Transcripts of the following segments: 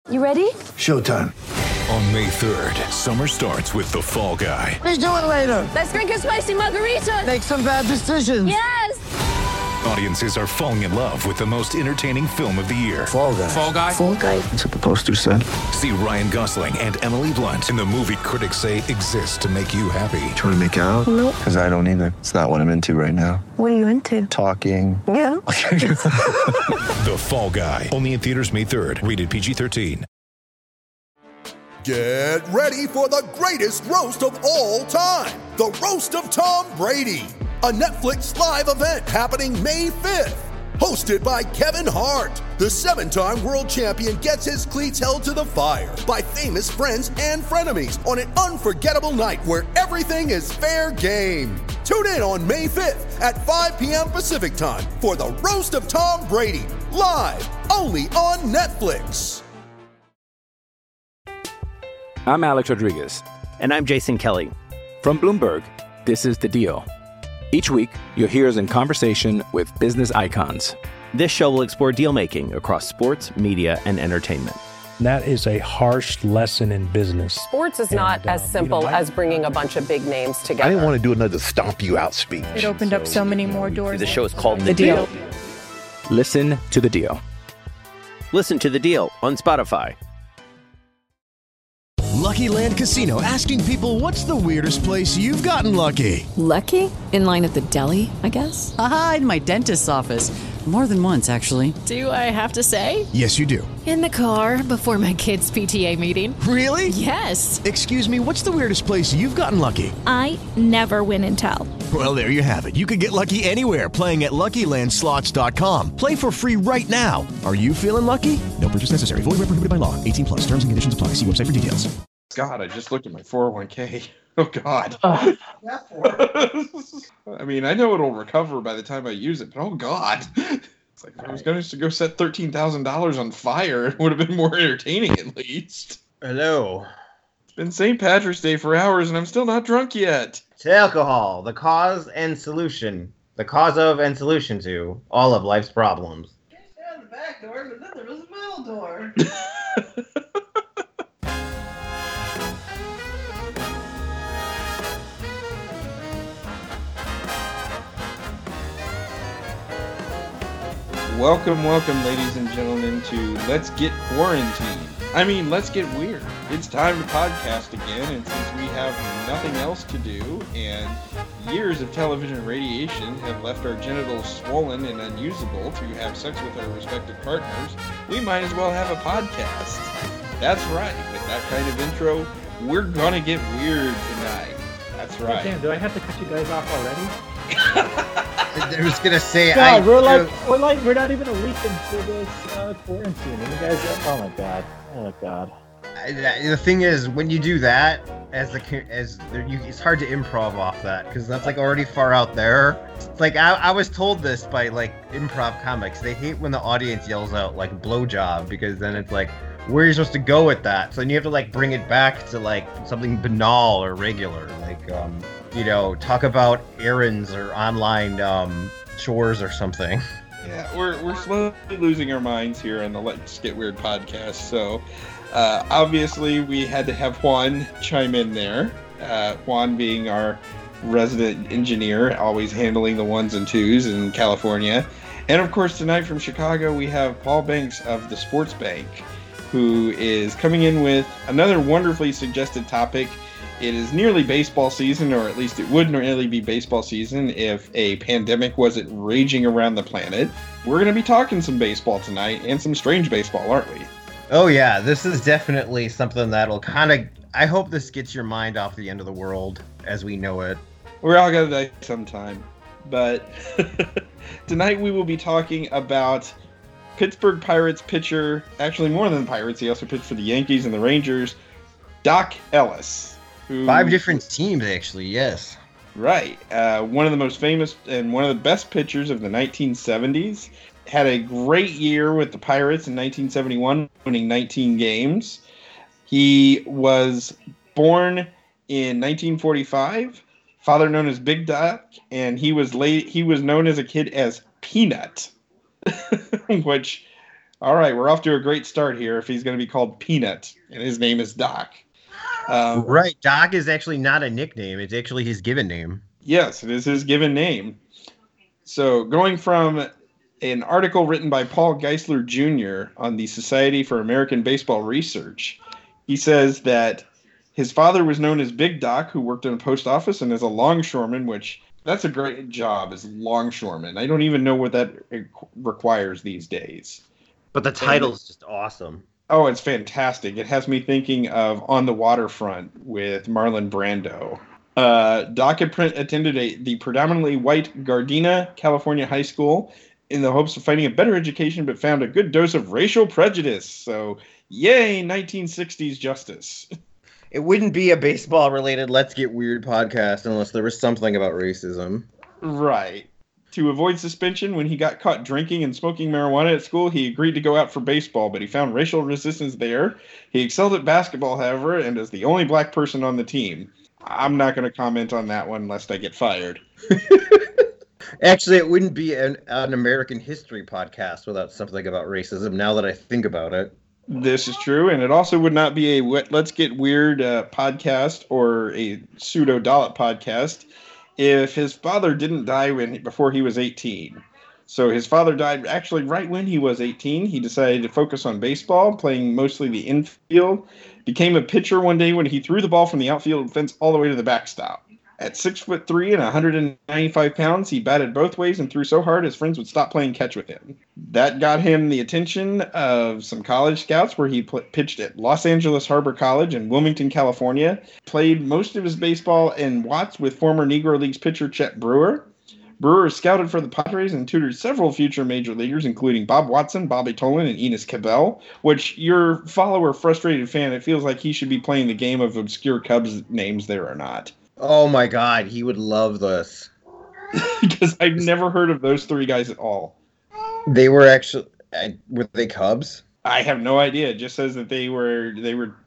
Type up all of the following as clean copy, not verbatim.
You ready? Showtime. On May 3rd, summer starts with The Fall Guy. Let's do it later. Let's drink a spicy margarita. Make some bad decisions. Yes! Audiences are falling in love with the most entertaining film of the year. Fall Guy. Fall Guy? Fall guy. That's what the poster said. See Ryan Gosling and Emily Blunt in the movie critics say exists to make you happy. Trying to make it out? Nope. Because I don't either. It's not what I'm into right now. What are you into? Talking. Yeah. The Fall Guy. Only in theaters May 3rd. Rated PG-13. Get ready for the greatest roast of all time. The Roast of Tom Brady. A Netflix live event happening May 5th. Hosted by Kevin Hart. The 7-time world champion gets his cleats held to the fire by famous friends and frenemies on an unforgettable night where everything is fair game. Tune in on May 5th at 5 p.m. Pacific time for the Roast of Tom Brady. Live only on Netflix. I'm Alex Rodriguez. And I'm Jason Kelly. From Bloomberg, this is The Deal. Each week, you'll hear us in conversation with business icons. This show will explore deal-making across sports, media, and entertainment. That is a harsh lesson in business. Sports is not as simple as bringing a bunch of big names together. I didn't want to do another stomp you out speech. It opened up so many more doors. The show is called The Deal. Listen to The Deal. Listen to The Deal on Spotify. Lucky Land Casino, asking people, what's the weirdest place you've gotten lucky? Lucky? In line at the deli, I guess? Aha, in my dentist's office. More than once, actually. Do I have to say? Yes, you do. In the car before my kids' PTA meeting. Really? Yes. Excuse me, what's the weirdest place you've gotten lucky? I never win and tell. Well, there you have it. You can get lucky anywhere, playing at LuckyLandSlots.com. Play for free right now. Are you feeling lucky? No purchase necessary. Void where prohibited by law. 18 plus. Terms and conditions apply. See website for details. God, I just looked at my 401k. Oh, God. I mean, I know it'll recover by the time I use it, but oh, God. It's like if I was going to go set $13,000 on fire, it would have been more entertaining at least. Hello. It's been St. Patrick's Day for hours, and I'm still not drunk yet. To alcohol, the cause and solution. The cause of and solution to all of life's problems. Can't get out the back door, but then there was a metal door. Welcome, ladies and gentlemen, to Let's Get Quarantined. I mean, let's get weird. It's time to podcast again, and since we have nothing else to do, and years of television radiation have left our genitals swollen and unusable to have sex with our respective partners, we might as well have a podcast. That's right, with that kind of intro, we're gonna get weird tonight. That's right. Damn, do I have to cut you guys off already? I was gonna say, God, we're not even a week into this quarantine, and you guys, oh my god. The thing is, when you do that, it's hard to improv off that because that's like already far out there. It's like I was told this by like improv comics. They hate when the audience yells out like blowjob because then it's like, where are you supposed to go with that? So then you have to like bring it back to like something banal or regular, like talk about errands or online chores or something. Yeah, we're slowly losing our minds here on the Let's Get Weird podcast. So obviously we had to have Juan chime in there. Juan being our resident engineer, always handling the ones and twos in California. And of course tonight from Chicago we have Paul Banks of the Sports Bank, who is coming in with another wonderfully suggested topic. It is nearly baseball season, or at least it would nearly be baseball season if a pandemic wasn't raging around the planet. We're going to be talking some baseball tonight, and some strange baseball, aren't we? Oh yeah, this is definitely something that'll I hope this gets your mind off the end of the world as we know it. We're all going to die sometime. But tonight we will be talking about Pittsburgh Pirates pitcher, actually more than the Pirates, he also pitched for the Yankees and the Rangers, Doc Ellis. 5 different teams, actually, yes. Right. One of the most famous and one of the best pitchers of the 1970s. Had a great year with the Pirates in 1971, winning 19 games. He was born in 1945, father known as Big Doc, and he was known as a kid as Peanut, which All right, we're off to a great start here if he's going to be called Peanut, and his name is Doc. Right, Doc is actually not a nickname. It's actually his given name. Yes, it is his given name. So going from an article written by Paul Geisler Jr. on the Society for American Baseball Research, he says that his father was known as Big Doc, who worked in a post office and as a longshoreman, which that's a great job as longshoreman. I don't even know what that requires these days. But the title is just awesome. Oh, it's fantastic. It has me thinking of On the Waterfront with Marlon Brando. Doc attended the predominantly white Gardena, California high school in the hopes of finding a better education, but found a good dose of racial prejudice. So, yay, 1960s justice. It wouldn't be a baseball-related Let's Get Weird podcast unless there was something about racism. Right. To avoid suspension, when he got caught drinking and smoking marijuana at school, he agreed to go out for baseball, but he found racial resistance there. He excelled at basketball, however, and is the only black person on the team. I'm not going to comment on that one lest I get fired. Actually, it wouldn't be an American history podcast without something about racism, now that I think about it. This is true, and it also would not be a Let's Get Weird podcast or a pseudo-Dollop podcast if his father didn't die before he was 18. So his father died actually right when he was 18. He decided to focus on baseball, playing mostly the infield. Became a pitcher one day when he threw the ball from the outfield fence all the way to the backstop. At 6'3" and 195 pounds, he batted both ways and threw so hard his friends would stop playing catch with him. That got him the attention of some college scouts, where he pitched at Los Angeles Harbor College in Wilmington, California. Played most of his baseball in Watts with former Negro Leagues pitcher Chet Brewer. Brewer scouted for the Padres and tutored several future major leaguers, including Bob Watson, Bobby Tolan, and Enos Cabell, which your follower, frustrated fan, it feels like he should be playing the game of obscure Cubs names there or not. Oh my God, he would love this. Because I've never heard of those three guys at all. They were actually, were they Cubs? I have no idea. It just says that they were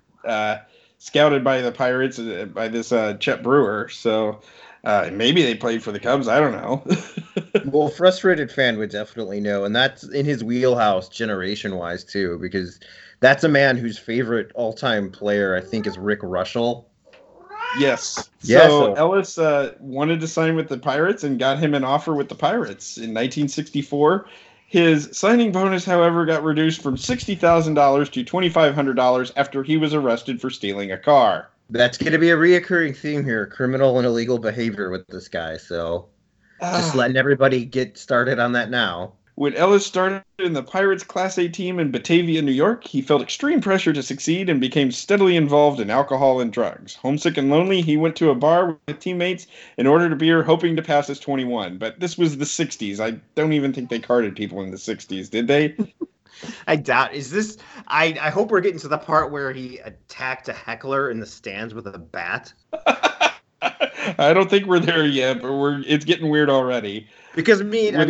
scouted by the Pirates, by this Chet Brewer. So maybe they played for the Cubs. I don't know. Well, frustrated fan would definitely know. And that's in his wheelhouse generation-wise, too, because that's a man whose favorite all-time player, I think, is Rick Russell. Yes. Yeah, so Ellis wanted to sign with the Pirates and got him an offer with the Pirates in 1964. His signing bonus, however, got reduced from $60,000 to $2,500 after he was arrested for stealing a car. That's going to be a reoccurring theme here, criminal and illegal behavior with this guy. So just letting everybody get started on that now. When Ellis started in the Pirates Class A team in Batavia, New York, he felt extreme pressure to succeed and became steadily involved in alcohol and drugs. Homesick and lonely, he went to a bar with teammates and ordered a beer, hoping to pass as 21. But this was the 60s. I don't even think they carded people in the 60s, did they? I doubt. Is this? I hope we're getting to the part where he attacked a heckler in the stands with a bat. I don't think we're there yet, but it's getting weird already. Because when the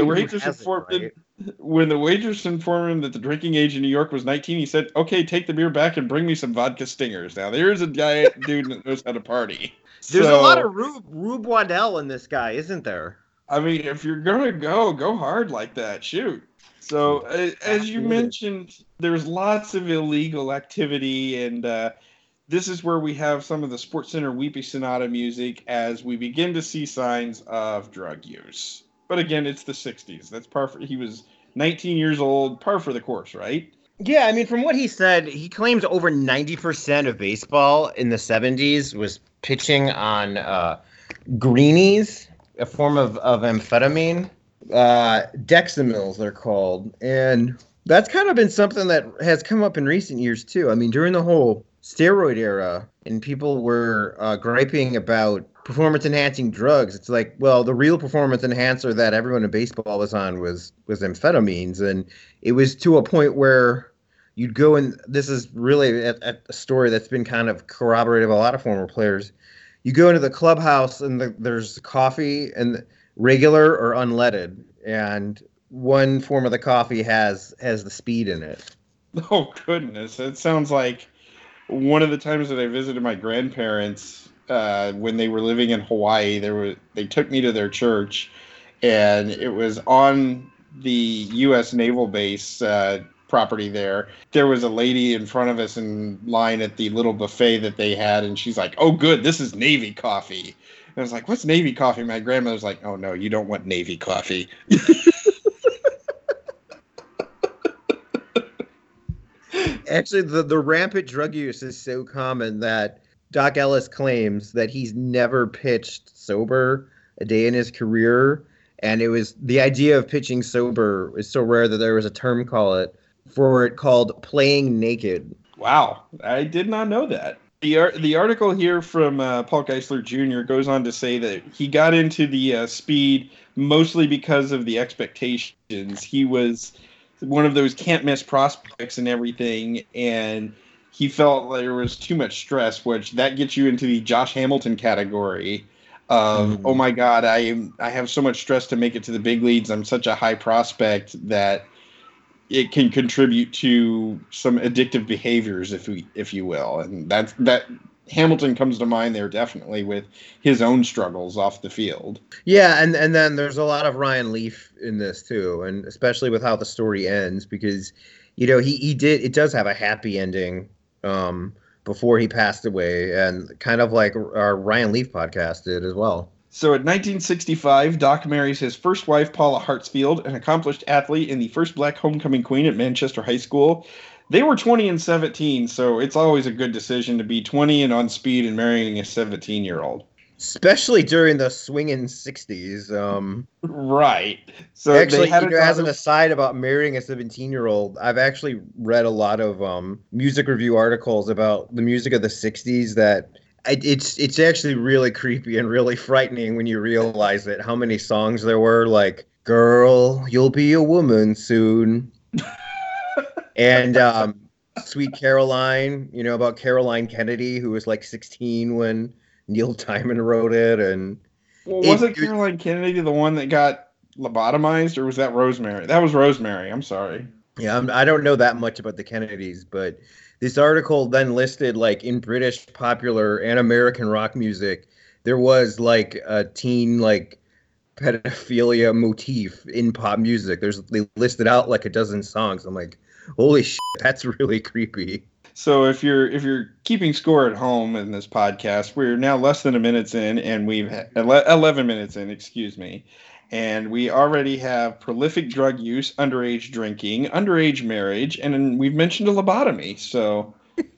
waitress informed him that the drinking age in New York was 19, he said, "Okay, take the beer back and bring me some vodka stingers." Now there's a guy dude that knows how to party. There's a lot of Rube Waddell in this guy, isn't there? I mean, if you're gonna go hard like that, shoot. So as you mentioned, there's lots of illegal activity, and this is where we have some of the SportsCenter Weepy Sonata music as we begin to see signs of drug use. But again, it's the 60s. That's par for, he was 19 years old, par for the course, right? Yeah, I mean, from what he said, he claims over 90% of baseball in the 70s was pitching on greenies, a form of amphetamine. Dexamils, they're called. And that's kind of been something that has come up in recent years, too. I mean, during the whole steroid era, and people were griping about performance-enhancing drugs. It's like, well, the real performance enhancer that everyone in baseball was on was amphetamines, and it was to a point where you'd go, and this is really a story that's been kind of corroborated by a lot of former players. You go into the clubhouse, and there's coffee, and regular or unleaded, and one form of the coffee has the speed in it. Oh, goodness. It sounds like one of the times that I visited my grandparents when they were living in Hawaii. They took me to their church, and it was on the U.S. Naval Base property there. There was a lady in front of us in line at the little buffet that they had, and she's like, "Oh, good, this is Navy coffee." And I was like, "What's Navy coffee?" My grandmother's like, "Oh no, you don't want Navy coffee." Actually, the rampant drug use is so common that Doc Ellis claims that he's never pitched sober a day in his career. And it was the idea of pitching sober is so rare that there was a term called playing naked. Wow, I did not know that. The article here from Paul Geisler Jr. goes on to say that he got into the speed mostly because of the expectations. He was one of those can't miss prospects and everything, and he felt like there was too much stress, which that gets you into the Josh Hamilton category of, oh my God, I have so much stress to make it to the big leagues. I'm such a high prospect that it can contribute to some addictive behaviors, if you will. And that Hamilton comes to mind there definitely with his own struggles off the field. Yeah, and then there's a lot of Ryan Leaf in this too, and especially with how the story ends, because it does have a happy ending before he passed away, and kind of like our Ryan Leaf podcast did as well. So in 1965, Doc marries his first wife, Paula Hartsfield, an accomplished athlete and the first black homecoming queen at Manchester High School. They were 20 and 17, so it's always a good decision to be 20 and on speed and marrying a 17-year-old. Especially during the swinging 60s. Right. So actually, as an aside about marrying a 17-year-old, I've actually read a lot of music review articles about the music of the 60s that it's actually really creepy and really frightening when you realize it, how many songs there were, like, "Girl, You'll Be a Woman Soon." And Sweet Caroline, about Caroline Kennedy, who was like 16 when Neil Diamond wrote it. And wasn't Caroline Kennedy the one that got lobotomized, or was that Rosemary? That was Rosemary. I'm sorry. Yeah, I don't know that much about the Kennedys, but this article then listed, like, in British popular and American rock music, there was like a teen like pedophilia motif in pop music. They listed out like a dozen songs. I'm like, holy shit, that's really creepy. So if you're keeping score at home in this podcast, we're now less than 11 minutes in, and we've had 11 minutes in, excuse me. And we already have prolific drug use, underage drinking, underage marriage, and then we've mentioned a lobotomy. So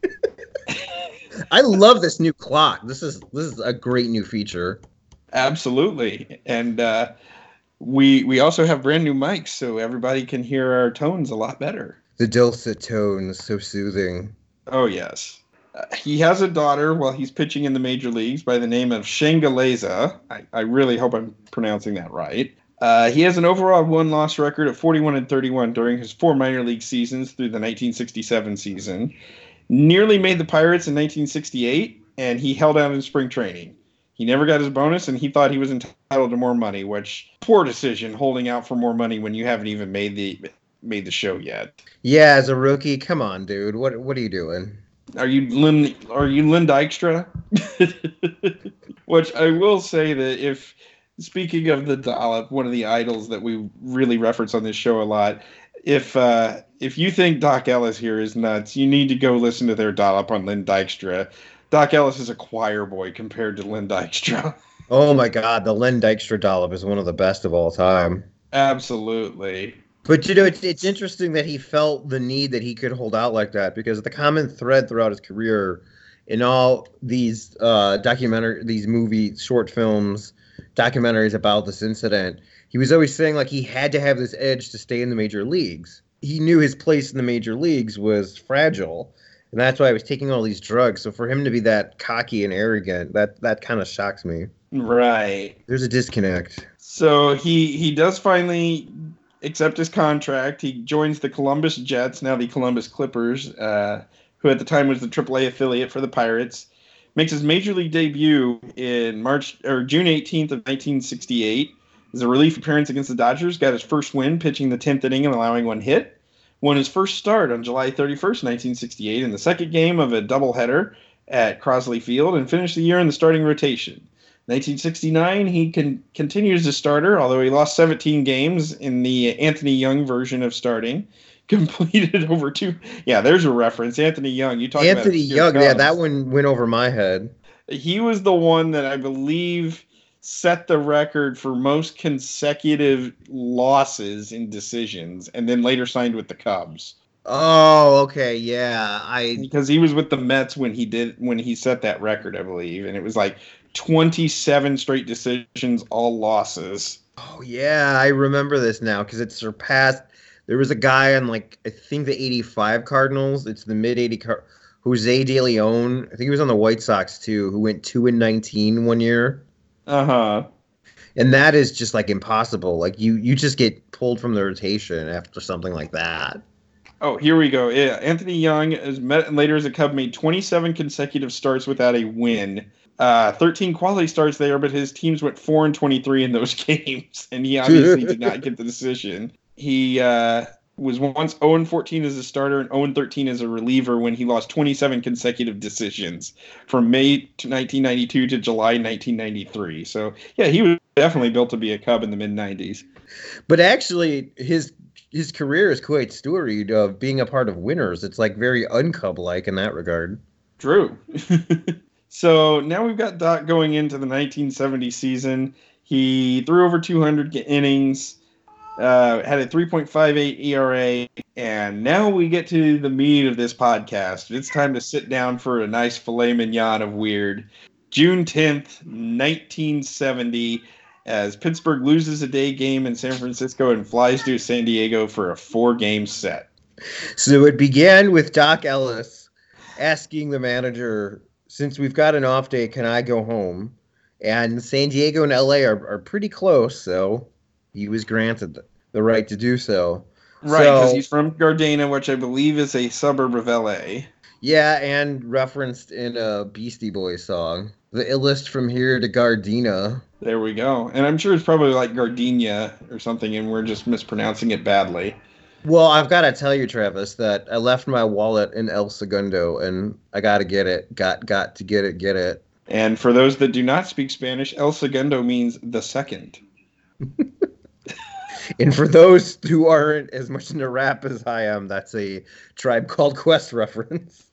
I love this new clock. This is a great new feature. Absolutely. And we also have brand new mics, so everybody can hear our tones a lot better. The dulcet tones, so soothing. Oh, yes. He has a daughter while he's pitching in the major leagues by the name of Shangaleza. I really hope I'm pronouncing that right. He has an overall win-loss record of 41-31 during his 4 minor league seasons through the 1967 season. Nearly made the Pirates in 1968, and he held out in spring training. He never got his bonus, and he thought he was entitled to more money, which, poor decision, holding out for more money when you haven't even made the show yet. Yeah, as a rookie, come on, dude. What are you doing? Are you Lynn Dykstra? Which I will say that if, speaking of the Dollop, one of the idols that we really reference on this show a lot, if you think Doc Ellis here is nuts, you need to go listen to their Dollop on Lynn Dykstra. Doc Ellis is a choir boy compared to Lynn Dykstra. Oh my God, the Lynn Dykstra Dollop is one of the best of all time. Absolutely. But, it's interesting that he felt the need that he could hold out like that, because the common thread throughout his career in all these these movie short films, documentaries about this incident, he was always saying, like, he had to have this edge to stay in the major leagues. He knew his place in the major leagues was fragile, and that's why he was taking all these drugs. So for him to be that cocky and arrogant, that kind of shocks me. Right. There's a disconnect. So he does finally accept his contract. He joins the Columbus Jets, now the Columbus Clippers, who at the time was the AAA affiliate for the Pirates. Makes his major league debut in June 18th of 1968. As a relief appearance against the Dodgers, got his first win pitching the 10th inning and allowing 1 hit. Won his first start on July 31st, 1968 in the second game of a doubleheader at Crosley Field, and finished the year in the starting rotation. 1969, he continues as starter, although he lost 17 games in the Anthony Young version of starting. completed over two. Yeah, there's a reference. Anthony Young. You talked about Anthony Young. Yeah, that one went over my head. He was the one that I believe set the record for most consecutive losses in decisions, and then later signed with the Cubs. Oh, okay, yeah. Because he was with the Mets when he set that record, I believe, and it was like 27 straight decisions, all losses. Oh yeah, I remember this now because it surpassed. There was a guy on I think the '85 Cardinals. It's the mid-'80 Jose De Leon. I think he was on the White Sox too, who went 2-19 one year. Uh-huh. And that is just impossible. You just get pulled from the rotation after something like that. Oh, here we go. Yeah, Anthony Young is met later as a Cub, made 27 consecutive starts without a win. 13 quality starts there, but his teams went 4-23 in those games, and he obviously did not get the decision. He was once 0-14 as a starter and 0-13 as a reliever when he lost 27 consecutive decisions from May 1992 to July 1993. So, yeah, he was definitely built to be a Cub in the mid-90s. But actually, his career is quite storied of being a part of winners. It's very un-Cub-like in that regard. True. So now we've got Doc going into the 1970 season. He threw over 200 innings, had a 3.58 ERA, and now we get to the meat of this podcast. It's time to sit down for a nice filet mignon of weird. June 10th, 1970, as Pittsburgh loses a day game in San Francisco and flies to San Diego for a 4-game set. So it began with Doc Ellis asking the manager, since we've got an off day, can I go home? And San Diego and LA are pretty close, so he was granted the right to do so. Right, because he's from Gardena, which I believe is a suburb of LA. Yeah, and referenced in a Beastie Boys song. The illest from here to Gardena. There we go. And I'm sure it's probably like Gardenia or something, and we're just mispronouncing it badly. Well, I've got to tell you, Travis, that I left my wallet in El Segundo, and I got to get it. Got to get it. And for those that do not speak Spanish, El Segundo means the second. And for those who aren't as much into rap as I am, that's a Tribe Called Quest reference.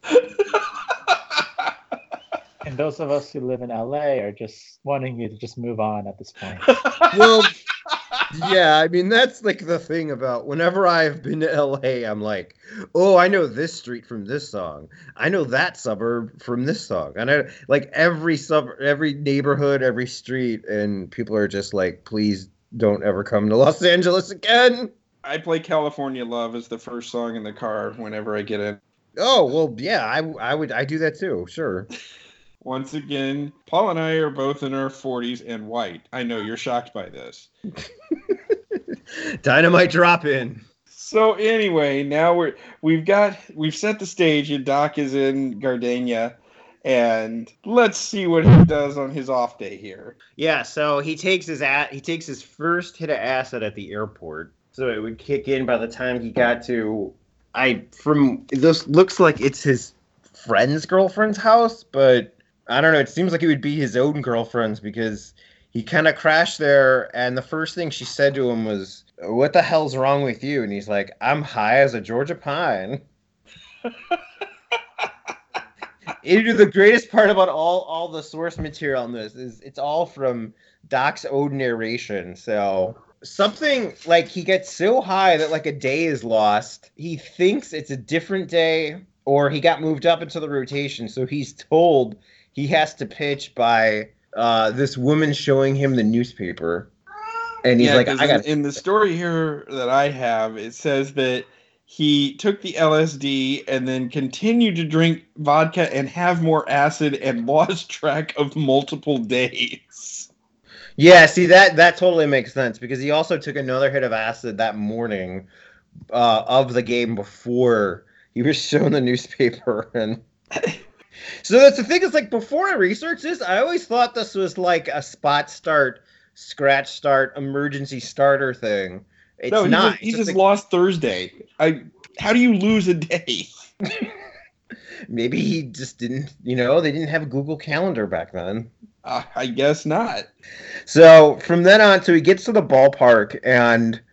And those of us who live in LA are just wanting you to just move on at this point. Well, yeah, I mean, that's the thing about whenever I've been to LA, I'm like, oh, I know this street from this song. I know that suburb from this song. And I every suburb, every neighborhood, every street, and people are just please don't ever come to Los Angeles again. I play California Love as the first song in the car whenever I get in. Oh, well, yeah, I do that too, sure. Once again, Paul and I are both in our 40s and white. I know you're shocked by this. Dynamite drop in. So anyway, now we've set the stage, and Doc is in Gardena, and let's see what he does on his off day here. Yeah, so he takes his first hit of acid at the airport. So it would kick in by the time he got to this looks like it's his friend's girlfriend's house, but I don't know, it seems like it would be his own girlfriend's because he kind of crashed there, and the first thing she said to him was, "What the hell's wrong with you?" And he's like, "I'm high as a Georgia pine." The greatest part about all the source material on this is it's all from Doc's own narration. So something he gets so high that a day is lost. He thinks it's a different day, or he got moved up into the rotation. So he's told he has to pitch by this woman showing him the newspaper. And he's in the story here that I have, it says that he took the LSD and then continued to drink vodka and have more acid and lost track of multiple days. Yeah, see, that totally makes sense because he also took another hit of acid that morning of the game before he was shown the newspaper. And so that's the thing is before I researched this, I always thought this was a spot start, scratch start, emergency starter thing. It's not. He just lost Thursday. How do you lose a day? Maybe he just didn't, they didn't have a Google Calendar back then. I guess not. So from then on, he gets to the ballpark, and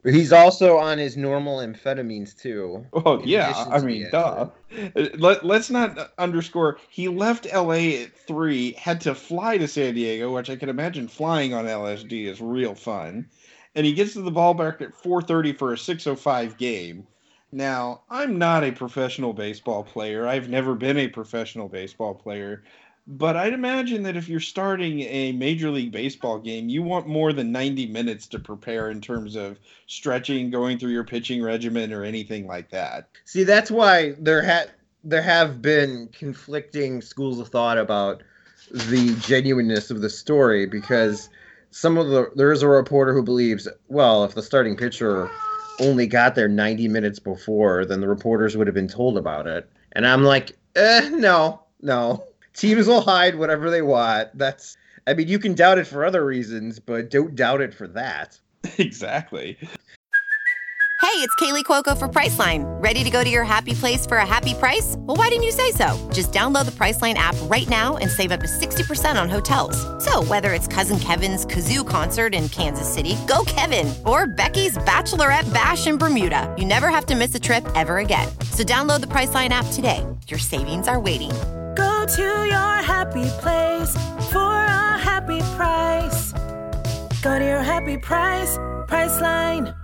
He's also on his normal amphetamines too. Oh yeah, I mean, duh. Let's not underscore. He left LA at 3, had to fly to San Diego, which I can imagine flying on LSD is real fun. And he gets to the ballpark at 4:30 for a 6:05 game. Now, I'm not a professional baseball player. I've never been a professional baseball player. But I'd imagine that if you're starting a Major League Baseball game, you want more than 90 minutes to prepare in terms of stretching, going through your pitching regimen, or anything like that. See, that's why there have been conflicting schools of thought about the genuineness of the story, because there is a reporter who believes, well, if the starting pitcher only got there 90 minutes before, then the reporters would have been told about it. And I'm like, no. Teams will hide whatever they want. You can doubt it for other reasons, but don't doubt it for that. Exactly. Hey, it's Kaylee Cuoco for Priceline. Ready to go to your happy place for a happy price? Well, why didn't you say so? Just download the Priceline app right now and save up to 60% on hotels. So whether it's Cousin Kevin's Kazoo Concert in Kansas City, go Kevin, or Becky's Bachelorette Bash in Bermuda, you never have to miss a trip ever again. So download the Priceline app today. Your savings are waiting. Go to your happy place for a happy price. Go to your happy price, Priceline.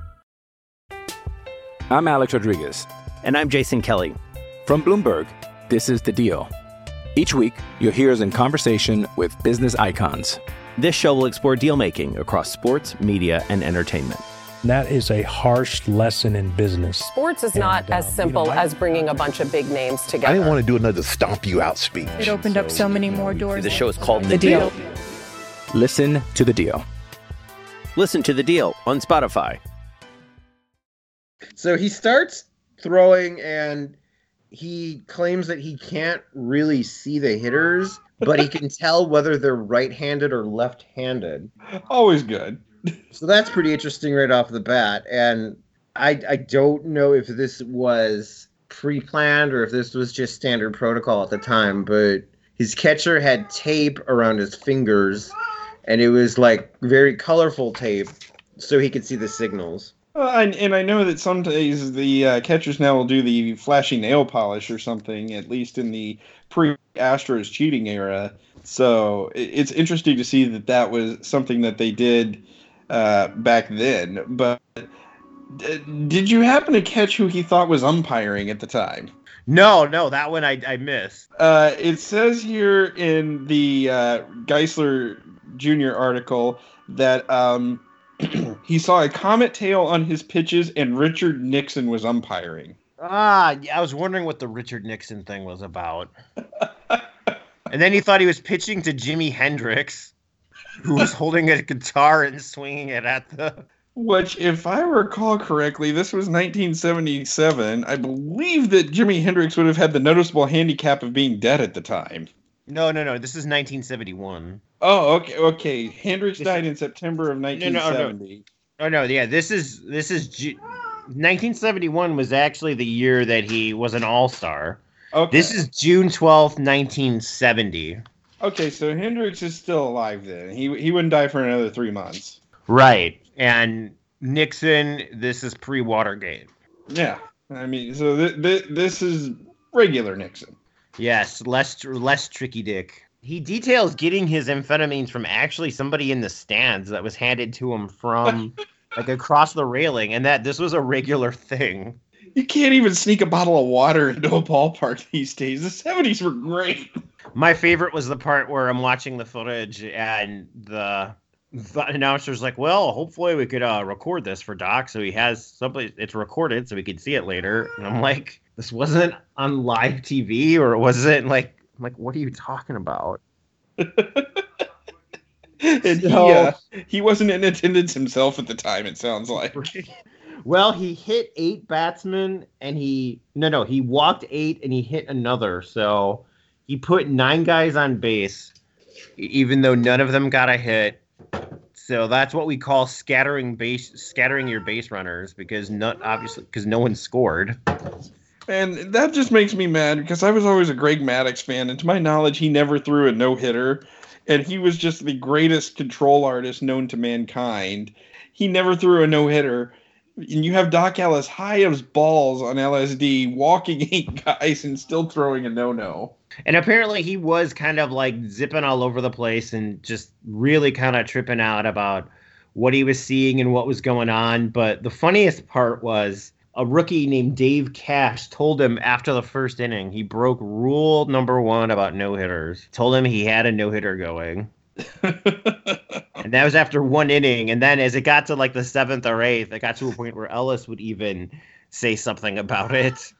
I'm Alex Rodriguez. And I'm Jason Kelly. From Bloomberg, this is The Deal. Each week, you'll hear us in conversation with business icons. This show will explore deal-making across sports, media, and entertainment. That is a harsh lesson in business. Sports is not as simple as bringing a bunch of big names together. I didn't want to do another stomp you out speech. It opened up so many more doors. The show is called The Deal. Listen to The Deal. Listen to The Deal on Spotify. So he starts throwing, and he claims that he can't really see the hitters, but he can tell whether they're right-handed or left-handed. Always good. So that's pretty interesting right off the bat. And I don't know if this was pre-planned or if this was just standard protocol at the time, but his catcher had tape around his fingers, and it was like very colorful tape so he could see the signals. And I know that sometimes the catchers now will do the flashy nail polish or something, at least in the pre-Astros cheating era. So it's interesting to see that was something that they did back then. But did you happen to catch who he thought was umpiring at the time? No, that one I missed. It says here in the Geisler Jr. article that he saw a comet tail on his pitches and Richard Nixon was umpiring. I was wondering what the Richard Nixon thing was about. And then he thought he was pitching to Jimi Hendrix, who was holding a guitar and swinging it at the... Which, if I recall correctly, this was 1977. I believe that Jimi Hendrix would have had the noticeable handicap of being dead at the time. No. This is 1971. Oh, okay. Hendrix died in September of 1970. No. Yeah, this is 1971 was actually the year that he was an all-star. Okay. This is June 12th, 1970. Okay, so Hendrix is still alive then. He wouldn't die for another 3 months. Right. And Nixon, this is pre-Watergate. Yeah. I mean, so this is regular Nixon. Yes, less tricky dick. He details getting his amphetamines from actually somebody in the stands that was handed to him from like across the railing, and that this was a regular thing. You can't even sneak a bottle of water into a ballpark these days. The 70s were great. My favorite was the part where I'm watching the footage and the announcer's like, well, hopefully we could record this for Doc so he has somebody, it's recorded so we can see it later. And I'm like, this wasn't on live TV, or was it like, I'm like, what are you talking about? And he wasn't in attendance himself at the time, it sounds like. Well, he hit 8 batsmen, and he walked 8 and he hit another. So he put 9 guys on base, even though none of them got a hit. So that's what we call scattering your base runners, because no one scored. And that just makes me mad, because I was always a Greg Maddux fan, and to my knowledge, he never threw a no-hitter, and he was just the greatest control artist known to mankind. He never threw a no-hitter. And you have Doc Ellis high as balls on LSD, walking 8 guys and still throwing a no-no. And apparently he was kind of like zipping all over the place and just really kind of tripping out about what he was seeing and what was going on. But the funniest part was a rookie named Dave Cash told him after the first inning, he broke rule number 1 about no-hitters. Told him he had a no-hitter going. And that was after 1 inning. And then as it got to like the 7th or 8th, it got to a point where Ellis would even say something about it.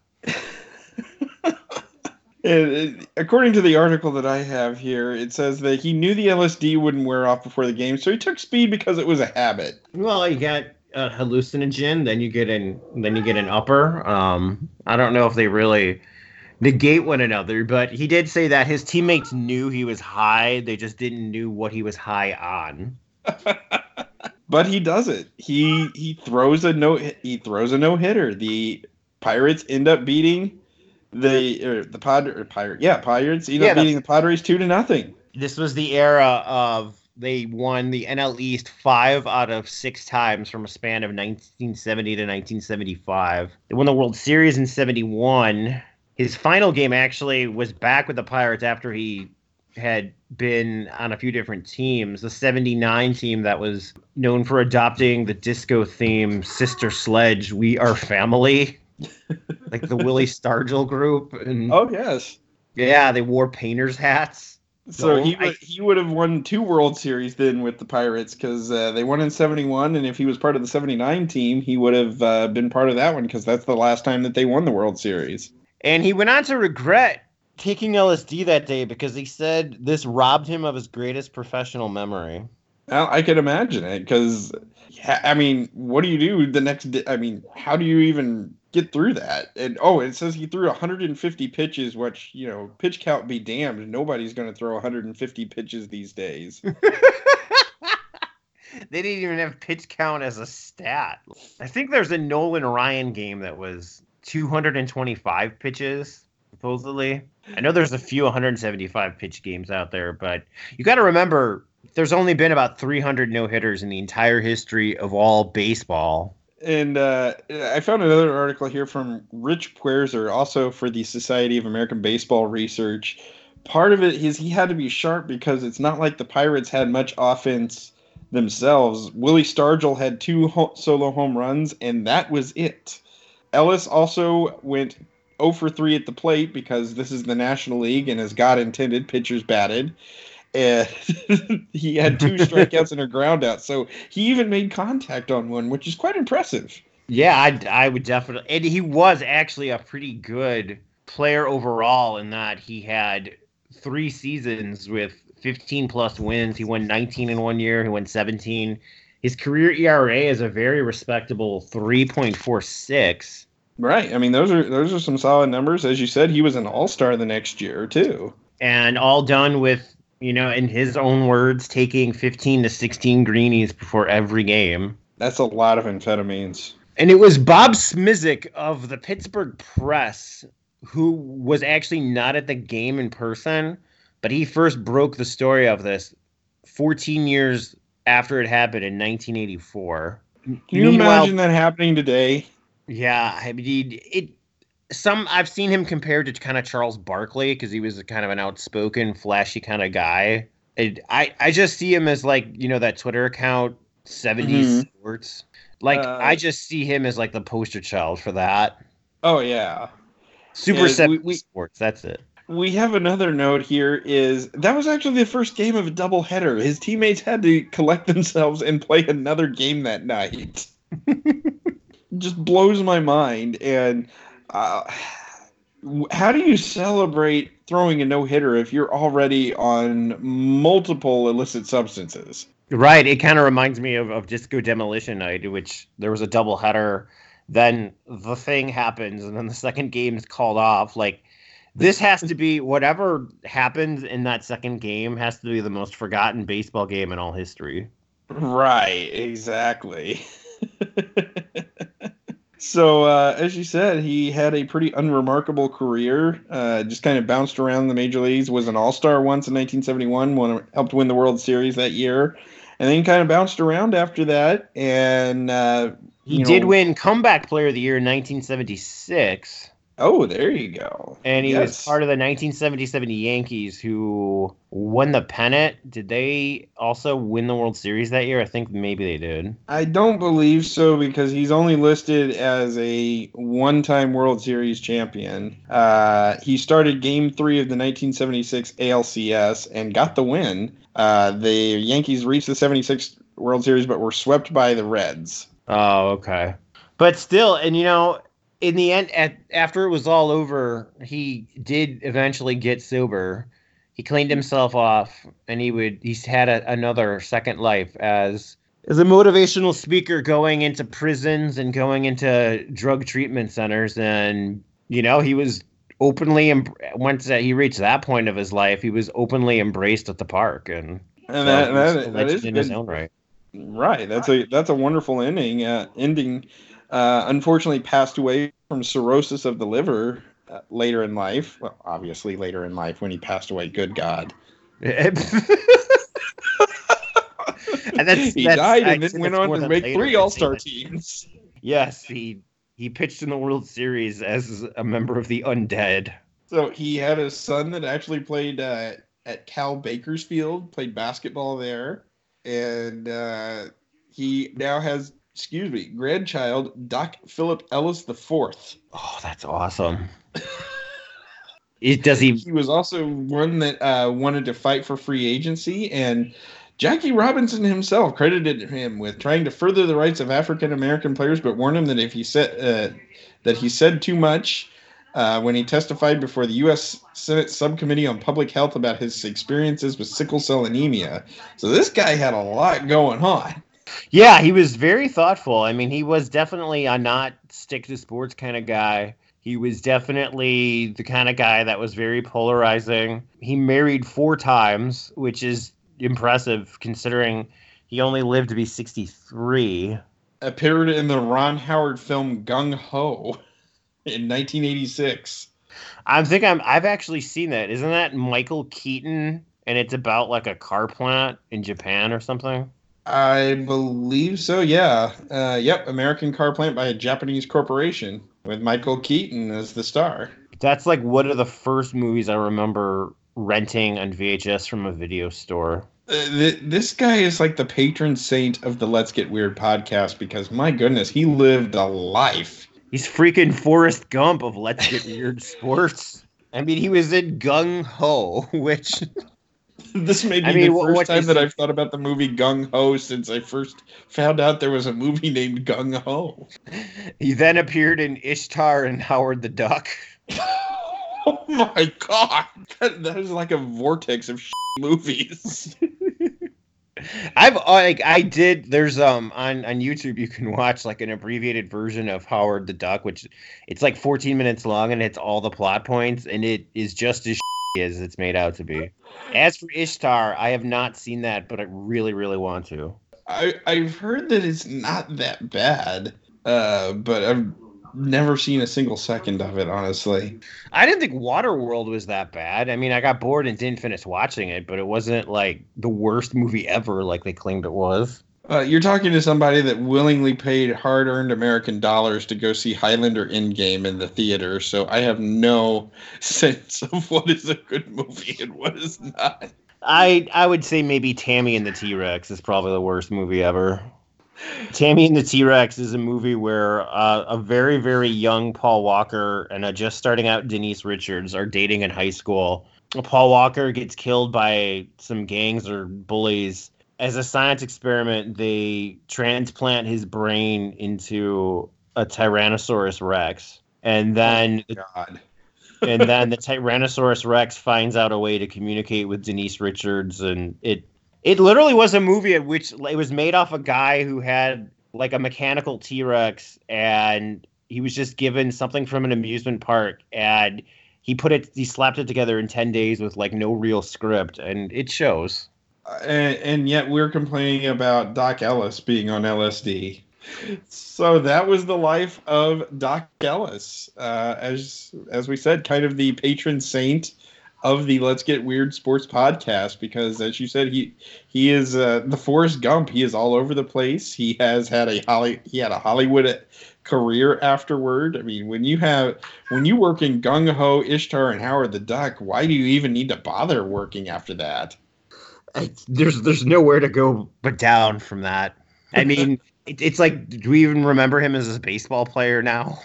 According to the article that I have here, it says that he knew the LSD wouldn't wear off before the game, so he took speed because it was a habit. Well, you got a hallucinogen, then you get an upper. I don't know if they really negate one another, but he did say that his teammates knew he was high, they just didn't know what he was high on. But he does it. He throws a no-hitter. The Pirates end up beating Pirates end up beating the Padres 2-0. This was the era of they won the NL East 5 out of 6 times from a span of 1970 to 1975. They won the World Series in 71. His final game actually was back with the Pirates after he had been on a few different teams. The 79 team that was known for adopting the disco theme Sister Sledge, We Are Family. Like the Willie Stargell group. And, oh, yes. Yeah, they wore painters' hats. So he would have won 2 World Series then with the Pirates because they won in 71, and if he was part of the 79 team, he would have been part of that one because that's the last time that they won the World Series. And he went on to regret taking LSD that day because he said this robbed him of his greatest professional memory. Well, I could imagine it because, I mean, what do you do the next day? I mean, how do you even get through that? And it says he threw 150 pitches, which, pitch count be damned. Nobody's going to throw 150 pitches these days. They didn't even have pitch count as a stat. I think there's a Nolan Ryan game that was 225 pitches, supposedly. I know there's a few 175 pitch games out there, but you got to remember there's only been about 300 no-hitters in the entire history of all baseball. And I found another article here from Rich Puerzer, also for the Society of American Baseball Research. Part of it is he had to be sharp because it's not like the Pirates had much offense themselves. Willie Stargell had 2 solo home runs, and that was it. Ellis also went 0 for 3 at the plate because this is the National League, and as God intended, pitchers batted. And he had 2 strikeouts and a ground out. So he even made contact on one, which is quite impressive. Yeah, I would definitely. And he was actually a pretty good player overall in that he had 3 seasons with 15-plus wins. He won 19 in 1 year. He won 17. His career ERA is a very respectable 3.46. Right. I mean, those are some solid numbers. As you said, he was an all-star the next year, too. And all done with, in his own words, taking 15 to 16 greenies before every game. That's a lot of amphetamines. And it was Bob Smizik of the Pittsburgh Press who was actually not at the game in person, but he first broke the story of this 14 years after it happened in 1984. Can you imagine that happening today? Yeah, I mean, I've seen him compared to kind of Charles Barkley because he was kind of an outspoken, flashy kind of guy. I just see him as like, that Twitter account, 70s Sports. Like, I just see him as like the poster child for that. Oh, yeah. Super 70s Sports, that's it. We have another note here that was actually the first game of a doubleheader. His teammates had to collect themselves and play another game that night. Just blows my mind. And how do you celebrate throwing a no-hitter if you're already on multiple illicit substances? Right. It kind of reminds me of Disco Demolition Night, which there was a doubleheader. Then the thing happens, and then the second game is called off. Like, this has to be, whatever happens in that second game has to be the most forgotten baseball game in all history. Right, exactly. So, as you said, he had a pretty unremarkable career, just kind of bounced around the major leagues, was an all-star once in 1971, helped win the World Series that year, and then kind of bounced around after that, and He did win Comeback Player of the Year in 1976. Oh, there you go. And he was part of the 1977 Yankees who won the pennant. Did they also win the World Series that year? I think maybe they did. I don't believe so because he's only listed as a one-time World Series champion. He started Game 3 of the 1976 ALCS and got the win. The Yankees reached the 76 World Series but were swept by the Reds. Oh, okay. But still, and in the end, after it was all over, he did eventually get sober. He cleaned himself off, and he's had another second life as a motivational speaker, going into prisons and going into drug treatment centers. And he was openly once he reached that point of his life, he was openly embraced at the park, and that is in his own right. Right, that's a wonderful ending. Unfortunately passed away from cirrhosis of the liver later in life. Well, obviously later in life when he passed away. Good God. And he died and then went on to make 3 All-Star teams. Yes, he pitched in the World Series as a member of the Undead. So he had a son that actually played at Cal Bakersfield, played basketball there. And he now has, grandchild, Doc Philip Ellis IV. Oh, that's awesome. He was also one that wanted to fight for free agency, and Jackie Robinson himself credited him with trying to further the rights of African American players, but warned him that if he said too much when he testified before the U.S. Senate Subcommittee on Public Health about his experiences with sickle cell anemia. So this guy had a lot going on. Yeah, he was very thoughtful. I mean, he was definitely a not stick to sports kind of guy. He was definitely the kind of guy that was very polarizing. He married 4 times, which is impressive considering he only lived to be 63. Appeared in the Ron Howard film Gung Ho in 1986. I've actually seen that. Isn't that Michael Keaton? And it's about like a car plant in Japan or something? I believe so, yeah. Yep, American car plant by a Japanese corporation with Michael Keaton as the star. That's like one of the first movies I remember renting on VHS from a video store. This guy is like the patron saint of the Let's Get Weird podcast because, my goodness, he lived a life. He's freaking Forrest Gump of Let's Get Weird Sports. I mean, he was in Gung Ho, which... This may be the first time that I've thought about the movie Gung Ho since I first found out there was a movie named Gung Ho. He then appeared in Ishtar and Howard the Duck. Oh my God. That is like a vortex of movies. There's on YouTube you can watch like an abbreviated version of Howard the Duck, which it's like 14 minutes long and it's all the plot points and it is just as as it's made out to be. As for Ishtar, I have not seen that, but I really, really want to. I've heard that it's not that bad, but I've never seen a single second of it, honestly. I didn't think Waterworld was that bad. I mean, I got bored and didn't finish watching it, but it wasn't like the worst movie ever like they claimed it was. You're talking to somebody that willingly paid hard-earned American dollars to go see Highlander Endgame in the theater, so I have no sense of what is a good movie and what is not. I would say maybe Tammy and the T-Rex is probably the worst movie ever. Tammy and the T-Rex is a movie where a very, very young Paul Walker and a just starting out Denise Richards are dating in high school. Paul Walker gets killed by some gangs or bullies. As a science experiment, they transplant his brain into a Tyrannosaurus Rex. And then, the Tyrannosaurus Rex finds out a way to communicate with Denise Richards. And it literally was a movie at which it was made off a guy who had like a mechanical T-Rex and he was just given something from an amusement park and he slapped it together in 10 days with like no real script and it shows. And yet we're complaining about Doc Ellis being on LSD. So that was the life of Doc Ellis. As we said, kind of the patron saint of the Let's Get Weird Sports podcast, because as you said, he is the Forrest Gump. He is all over the place. He had a Hollywood career afterward. I mean, when you work in Gung Ho, Ishtar, and Howard the Duck, why do you even need to bother working after that? There's nowhere to go but down from that. I mean, it's like, do we even remember him as a baseball player now?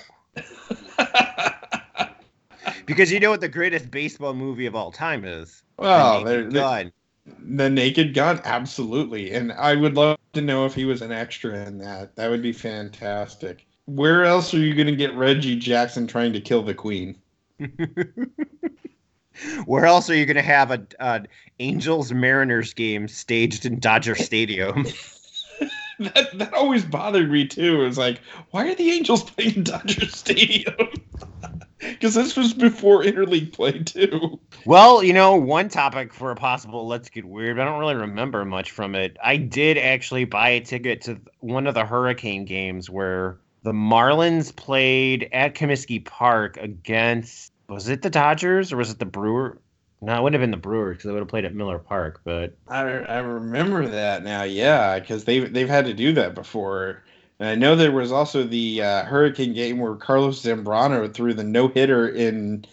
Because you know what the greatest baseball movie of all time is? Well, The Naked Gun, absolutely. And I would love to know if he was an extra in that. That would be fantastic. Where else are you going to get Reggie Jackson trying to kill the Queen? Where else are you going to have an Angels-Mariners game staged in Dodger Stadium? That always bothered me, too. It was like, why are the Angels playing in Dodger Stadium? Because this was before interleague play, too. Well, one topic for a possible Let's Get Weird, but I don't really remember much from it. I did actually buy a ticket to one of the Hurricane games where the Marlins played at Comiskey Park against, was it the Dodgers or was it the Brewers? No, it wouldn't have been the Brewers because they would have played at Miller Park. But I remember that now, yeah, because they've had to do that before. And I know there was also the Hurricane game where Carlos Zambrano threw the no-hitter in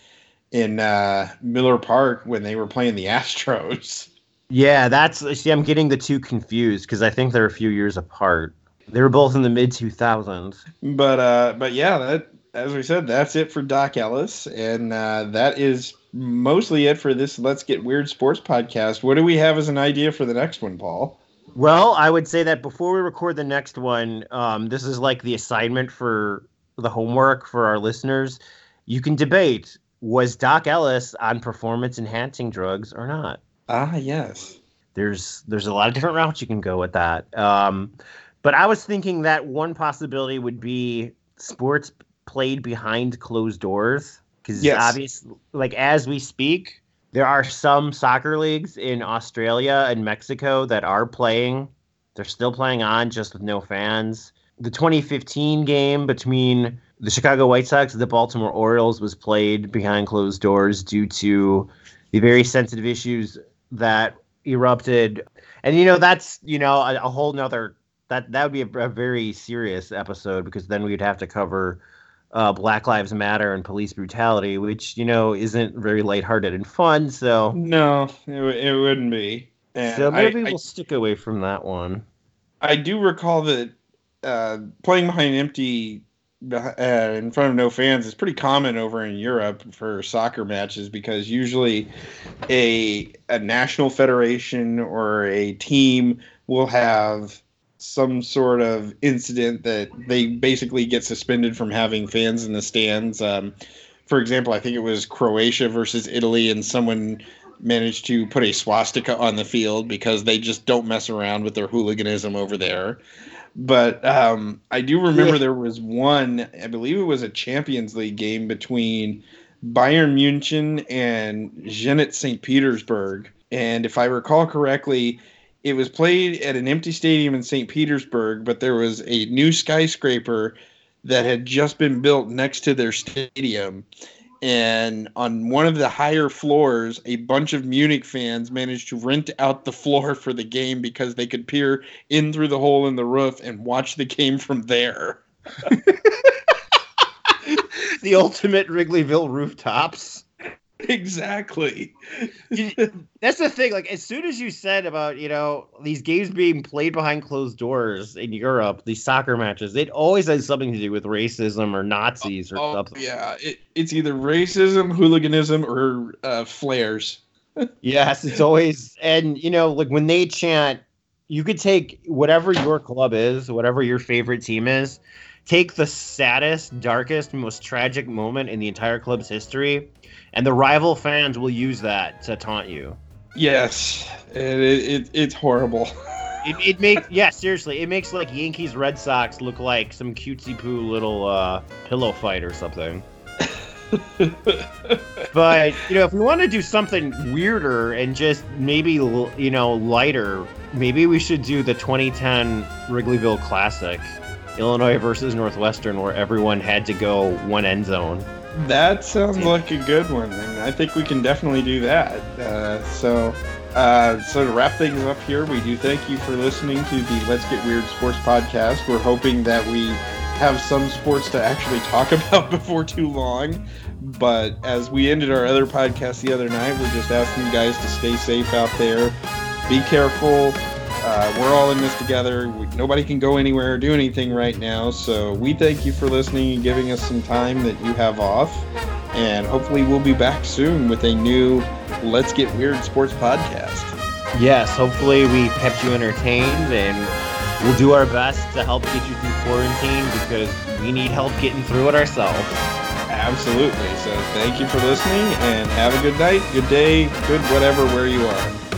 Miller Park when they were playing the Astros. Yeah, I'm getting the two confused because I think they're a few years apart. They were both in the mid-2000s. But yeah, that, as we said, that's it for Doc Ellis, and that is mostly it for this Let's Get Weird Sports podcast. What do we have as an idea for the next one, Paul? Well, I would say that before we record the next one, this is like the assignment for the homework for our listeners. You can debate, was Doc Ellis on performance-enhancing drugs or not? Ah, yes. There's a lot of different routes you can go with that. But I was thinking that one possibility would be sports played behind closed doors. Because obviously, like as we speak, there are some soccer leagues in Australia and Mexico that are playing. They're still playing on, just with no fans. The 2015 game between the Chicago White Sox and the Baltimore Orioles was played behind closed doors due to the very sensitive issues that erupted. And, that's, a whole nother, that would be a very serious episode, because then we'd have to cover Black Lives Matter and police brutality, which, isn't very lighthearted and fun. So no, it wouldn't be. And so maybe we'll stick away from that one. I do recall that playing behind empty in front of no fans is pretty common over in Europe for soccer matches, because usually a national federation or a team will have some sort of incident that they basically get suspended from having fans in the stands. For example, I think it was Croatia versus Italy, and someone managed to put a swastika on the field because they just don't mess around with their hooliganism over there. But I do remember there was one, I believe it was a Champions League game between Bayern München and Zenit St. Petersburg. And if I recall correctly, it was played at an empty stadium in St. Petersburg, but there was a new skyscraper that had just been built next to their stadium. And on one of the higher floors, a bunch of Munich fans managed to rent out the floor for the game because they could peer in through the hole in the roof and watch the game from there. The ultimate Wrigleyville rooftops. Exactly. That's the thing. Like, as soon as you said about, these games being played behind closed doors in Europe, these soccer matches, it always has something to do with racism or Nazis or something. Yeah, it's either racism, hooliganism, or flares. Yes, it's always, and like when they chant, you could take whatever your club is, whatever your favorite team is, take the saddest, darkest, most tragic moment in the entire club's history, and the rival fans will use that to taunt you. Yes, it's horrible. It makes seriously, it makes like Yankees Red Sox look like some cutesy poo little pillow fight or something. But if we want to do something weirder and just maybe lighter, maybe we should do the 2010 Wrigleyville Classic, Illinois versus Northwestern, where everyone had to go one end zone. That sounds like a good one, and I think we can definitely do that. So to wrap things up here, we do thank you for listening to the Let's Get Weird Sports Podcast. We're hoping that we have some sports to actually talk about before too long. But as we ended our other podcast the other night, we're just asking you guys to stay safe out there. Be careful. We're all in this together. Nobody can go anywhere or do anything right now. So we thank you for listening and giving us some time that you have off. And hopefully we'll be back soon with a new Let's Get Weird Sports Podcast. Yes, hopefully we kept you entertained, and we'll do our best to help get you through quarantine because we need help getting through it ourselves. Absolutely. So thank you for listening, and have a good night, good day, good whatever where you are.